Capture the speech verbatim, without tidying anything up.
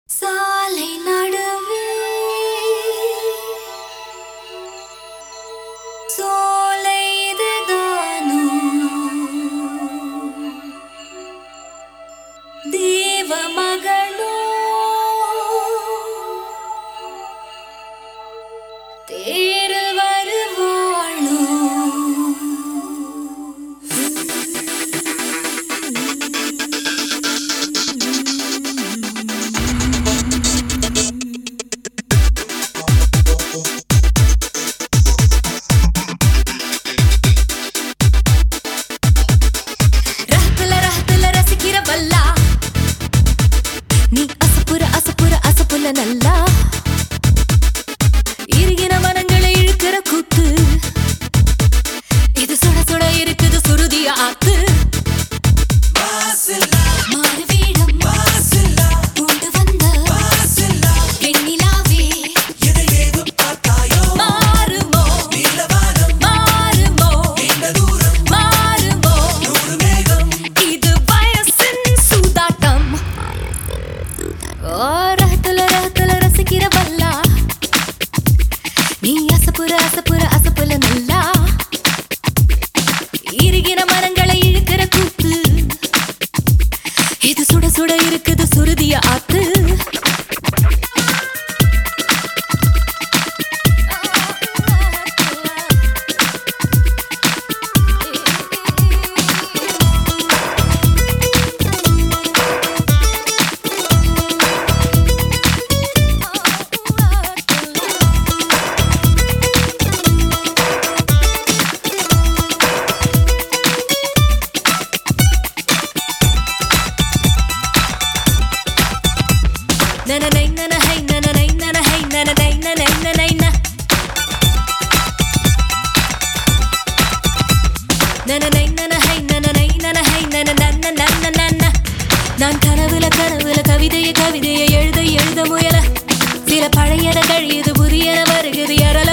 சாலை நடுவே சோலை இதுதானோ தேவ மகளோ தேரில் வருவாளோ நீ அசப்புற அசப்புற அசப்புல நல்லா இருகின மனங்களை இழுக்கிற கூத்து இது சுட சுட இருக்குது சுருதிய ஆத்து மாறுவீடம் கொண்டு வந்த வெண்ணிலாவே மாறுமோ மாறுமோ மாறுமோ இது வயசின் சூதாட்டம் ரஹத்துல ரஹத்துல ரசிக்கிற வல்லா நீ அசப்புற அசப்புற அசப்புல நல்லா இருகிற மரங்களை இழுக்கிற கூத்து இது சுட சுட இருக்குது சுருதிய ஆத்து nana nay nana hey nana nay nana hey nana nay nana nana nay na nana nay nana hey nana nay nana hey nana nana nana nana நான் கனவுல கனவுல கவிதைய கவிதைய எழுத எழுத முயல சில பழையன கழியுது புதியன வருகுது யார